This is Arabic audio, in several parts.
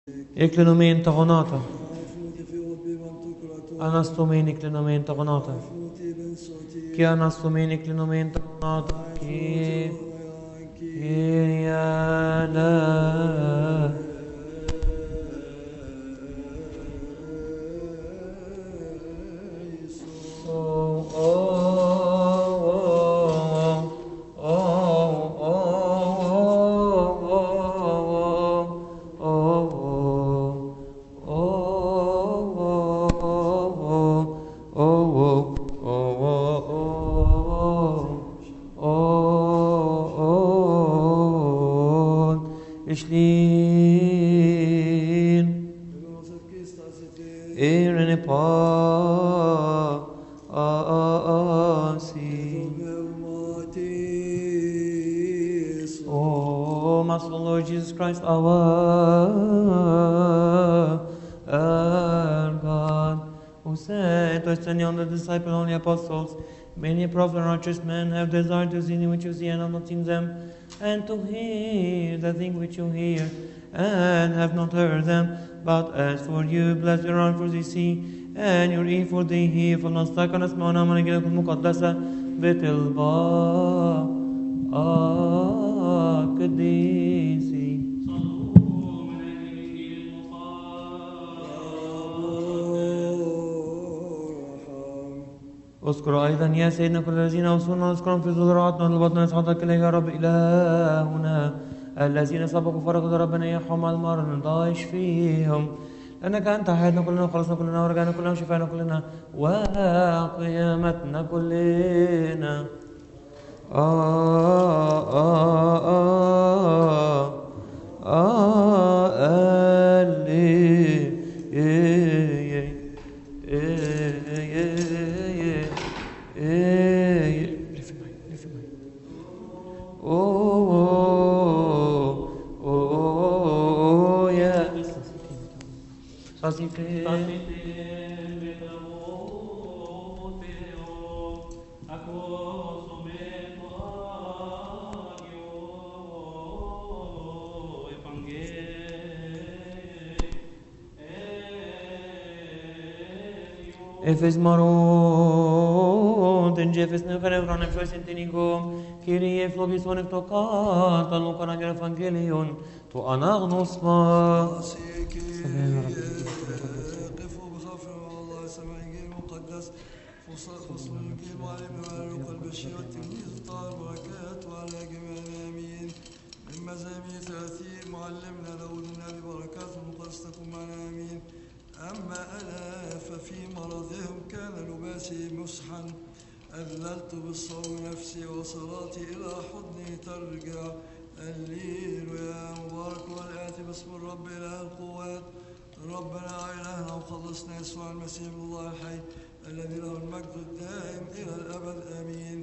Eklenomenta gonata. Anastomen eklenomenta gonata. Ki anastomen eklenomenta gonata. Ki Kyriala. Ishlin Eren pa Oh, Master Lord Jesus Christ, our God, who said to Stand the disciple, only apostles, many prophets and righteous men have desired to see thee which you see and have not seen them, and to hear the thing which you hear and have not heard them. But as for you, bless your heart for they see, and your ear for they hear. فلنستيقظ نسمعنا مناجيلكم المقدسة بطلبة قديسي. اذكر أيضا يا سيدنا كل الذين أوصونا نذكرهم في ذرعاتنا ولبطنا نسعدك إليك يا رب إلهنا الذين سبقوا فرقوا ربنا يرحم المرضى اشفيهم لأنك أنت حياتنا كلنا وخلصنا كلنا ورجعنا كلنا وشفانا كلنا وقيامتنا كلنا. Efes maron, ten jefes ne verevran efes intinigom, Kyrie flogison eftokat, alukon ager evangelion, to anagnosma. قفوا بخافر الله سمع الإنجيل المقدس فصل الإنجيل وعلم وعلوك البشير والتلميذ الطاهر بركات وعلى جميع الآمين من مزامير 30 معلمنا داود النبي بركات المقدس تكون معنا آمين. أما أنا ففي مرضهم كان لباسي مسحا أذللت بالصوم نفسي وصلاتي إلى حضني ترجع. الليل يا مبارك والآتي باسم الرب إله القوات ربنا إلهنا وخلصنا يسوع المسيح الله الحي الذي له المجد الدائم إلى الأبد آمين.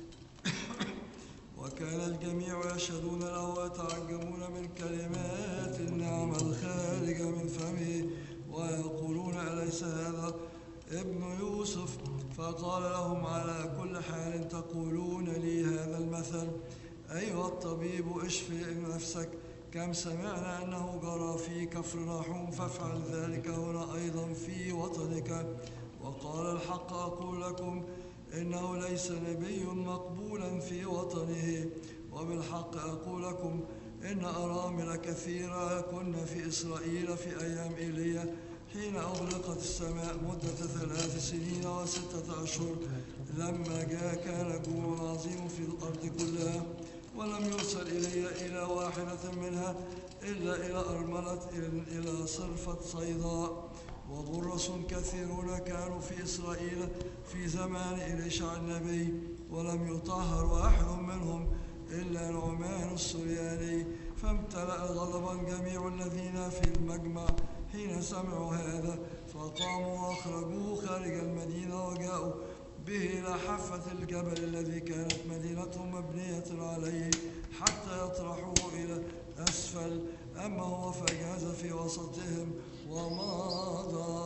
وكان الجميع يشهدون له ويتعجبون من كلمات النعمة الخارجة من فمه ويقولون أليس هذا ابن يوسف؟ فقال لهم على كل حال تقولون لي هذا المثل أيها الطبيب اشفي نفسك كم سمعنا أنه جرى في كفرناحوم فافعل ذلك هنا أيضا في وطنك. وقال الحق أقول لكم إنه ليس نبي مقبولا في وطنه. وبالحق أقول لكم إن أرامل كثيرة كن في إسرائيل في أيام إيليا حين أغلقت السماء مدة 3 سنين و6 أشهر لما جاء كان جوع عظيم في الأرض كلها ولم يرسل إلى واحدة منها إلا إلى أرملة إلى صرفة صيداء. وبرص كثيرون كانوا في إسرائيل في زمان إليشع النبي ولم يطهر واحد منهم إلا نعمان السرياني. فامتلأ غضبا جميع الذين في المجمع حين سمعوا هذا فقاموا وأخرجوه خارج المدينة وجاءوا به إلى حافة الجبل الذي كانت مدينتهم مبنية عليه حتى يطرحوه إلى أسفل. أما هو فجاز في وسطهم ومضى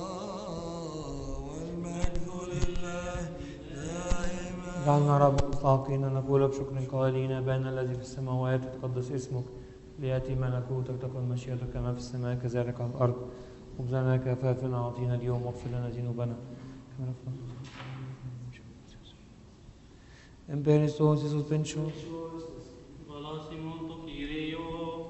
والمجد لله دائما. جعلنا رب مستحقين نقول بشكر قائلين أبانا الذي في السماوات يتقدس اسمك ليأتي ملكوتك تكن مشيئتك كما في السماء كذلك على الأرض. خبزنا كفافنا أعطينا اليوم واغفر لنا ذنوبنا كما نغفر. Imperistos Iisus Penchos. Valasimon Kyrio.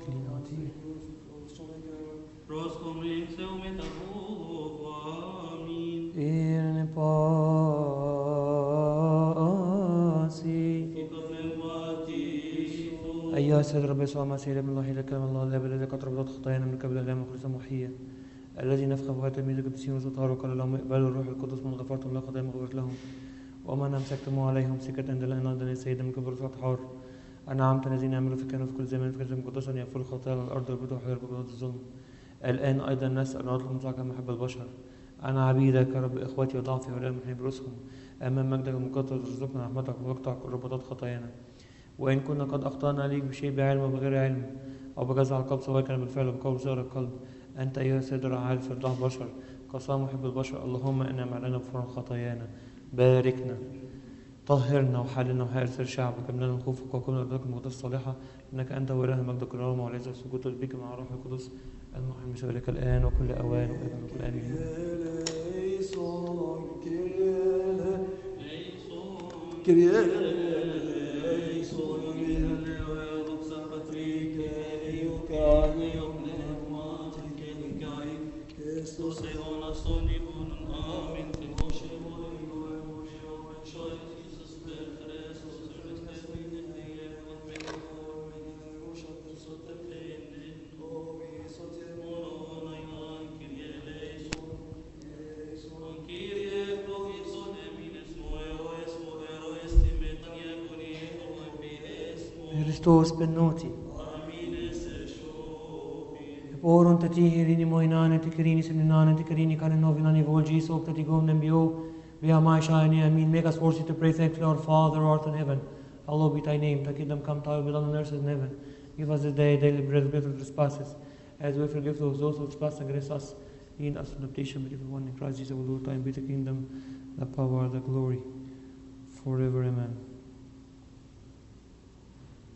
Proscom Rinxeu Metahova. Amin. Irne pasi. أيها السيد رب يسوع المسيح ابن الله إلى كلام الله الآب الذي قد ربطت خطايانا من قبل الله مخلصا محيا الذي نفخ في تلاميذ القديسين وستطهر وقال لهم اقبلوا الروح القدس من غفرتم الله خطاياهم غفرت لهم ومن أمسكتم عليهم سكة عند الآن أيضا يا سيد من قبل الأطهار أنعمت الذين يعملوا في كانوا في كل زمان في كلام قدسا يغفروا الخطايا على الأرض والبدع ويربوا بغض الظلم الآن أيضا نسأل نطلب مساعدة كما محب البشر أنا عبيدك يا رب إخوتي وضعفي ولا من برؤوسهم أمام مجدك المقدس ارزقنا رحمتك واقطع رباطات خطايانا وإن كنا قد أخطأنا عليك بشيء بعلم وبغير علم أو بجزع القلب سواء كان بالفعل أو بقول صغر القلب أنت أيها السيد العارف في ارضاع بشر قسام محب البشر اللهم إنعم علينا بفرن خطايانا باركنا طهرنا وحللنا وحارس شعبك ابننا من خوفك وكن أرضك المقدسة الصالحة إنك أنت وإله المجد الكرامة والعزة والسجود بك مع روح القدس المحيي المسؤول الآن وكل أوان وإذن وكل آمين. Christos benoti. Poron tatihirini moinane tikarini simninane tikarini kanovinani volgi so tatigom nembio via my shiny amin. Make us worthy to pray thankfully our Father who art in heaven. Hallowed be thy name. Thy kingdom come, thy will be done on earth as in heaven. Give us this day daily bread, forgive us trespasses, as we forgive those who trespass against us. Lead us into temptation, but evil one in Christ Jesus our Lord. Thine be the kingdom, the power, the glory, forever. Amen.